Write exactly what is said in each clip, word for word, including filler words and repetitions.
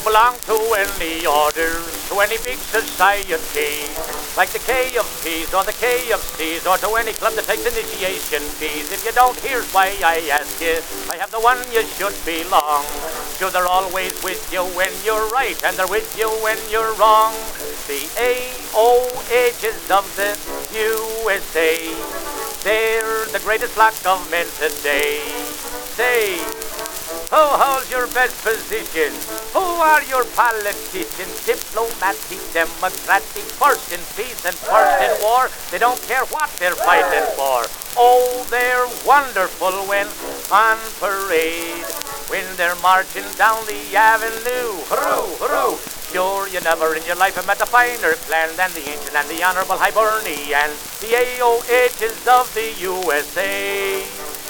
belong to any order, to any big society, like the K of P's or the K of C's, or to any club that takes initiation fees. If you don't, here's why I ask you. I have the one you should belong to. They're always with you when you're right, and they're with you when you're wrong. The A O H's of the U S A. They're the greatest flock of men today. Say, who holds your best position? Who are your politicians? Diplomatic, democratic, first in peace and first in war. They don't care what they're fighting for. Oh, they're wonderful when on parade, when they're marching down the avenue. Hurroo, hurroo. Sure, you never in your life have met a finer clan than the ancient and the honorable Hibernian, the A O H's of the U S A.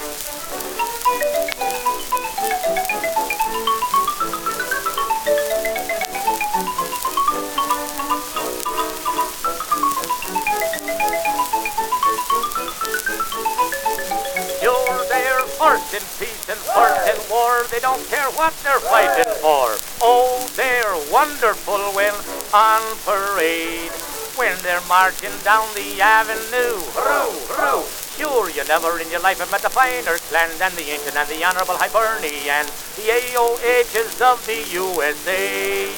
Sure, they're first in peace and first in war. They don't care what they're fighting for. Oh, they're wonderful when on parade, when they're marching down the avenue. Hurroo, hurroo. Sure, you never in your life have met a finer clan than the ancient and the honorable Hibernian, the A O H's of the U S A.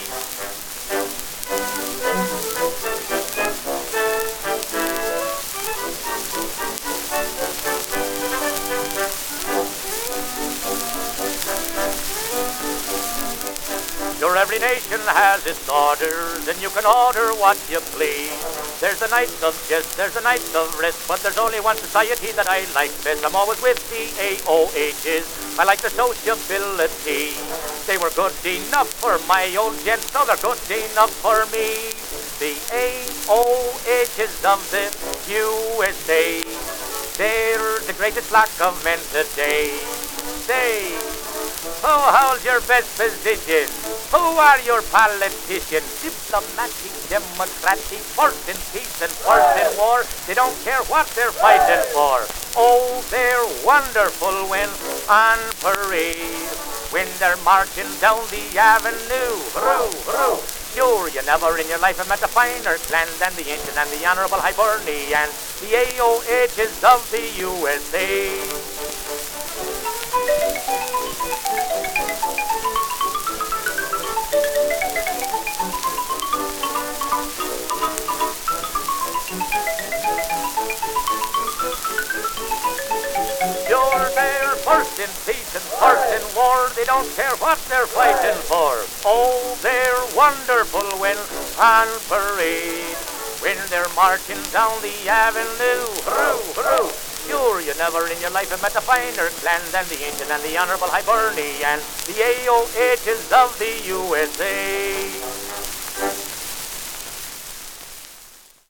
Sure, every nation has its orders, and you can order what you please. There's the nights of jest, there's the nights of rest, but there's only one society that I like best. I'm always with the A O H's. I like their sociability. They were good enough for my old gent, so they're good enough for me. The A O H's of the U S A. They're the greatest flock of men today. Say, who holds your best position? Who are your politicians? Diplomatic, democratic, first in peace and first in war. They don't care what they're fighting for. Oh, they're wonderful when on parade, when they're marching down the avenue. Hurroo, hurroo. Sure, you never in your life have met a finer clan than the ancient and the honorable Hibernian, the A O H's of the U S A. Sure, they're first in peace and first in war. They don't care what they're fighting for. Oh, they're wonderful when on parade, when they're marching down the avenue. Hurroo, hurroo. Sure, you never in your life have met a finer clan than the ancient and the honorable Hibernian, the A O H's of the U S A.